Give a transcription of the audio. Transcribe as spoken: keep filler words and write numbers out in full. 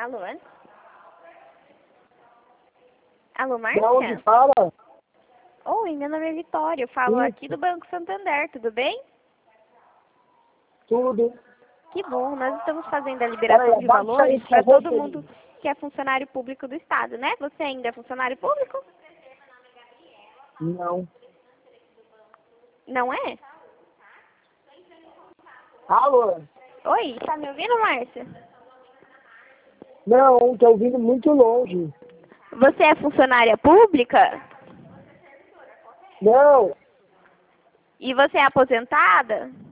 Alô? Alô, Da onde Márcia? fala? Oi, meu nome é Vitória, eu falo Isso. aqui do Banco Santander, tudo bem? Tudo. Que bom, nós estamos fazendo a Peraí, liberação de abaixa aí, valores por para favor, todo mundo Felipe. que é funcionário público do Estado, né? Você ainda é funcionário público? Não. Não é? Alô? Oi, tá me ouvindo, Márcia? Não, tô ouvindo muito longe. Você é funcionária pública? Não. E você é aposentada?